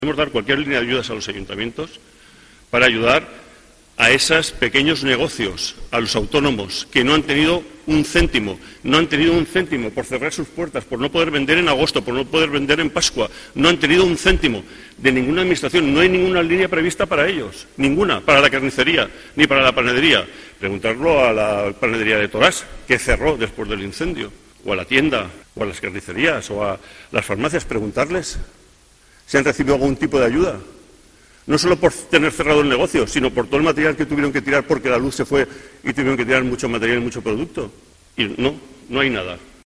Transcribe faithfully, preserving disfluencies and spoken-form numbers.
Podemos dar cualquier línea de ayudas a los ayuntamientos para ayudar a esos pequeños negocios, a los autónomos que no han tenido un céntimo, no han tenido un céntimo por cerrar sus puertas, por no poder vender en agosto, por no poder vender en Pascua, no han tenido un céntimo de ninguna administración, no hay ninguna línea prevista para ellos, ninguna, para la carnicería, ni para la panadería. Preguntarlo a la panadería de Torás, que cerró después del incendio, o a la tienda, o a las carnicerías, o a las farmacias, preguntarles si han recibido algún tipo de ayuda. No solo por tener cerrado el negocio, sino por todo el material que tuvieron que tirar porque la luz se fue y tuvieron que tirar mucho material y mucho producto. Y no, no hay nada.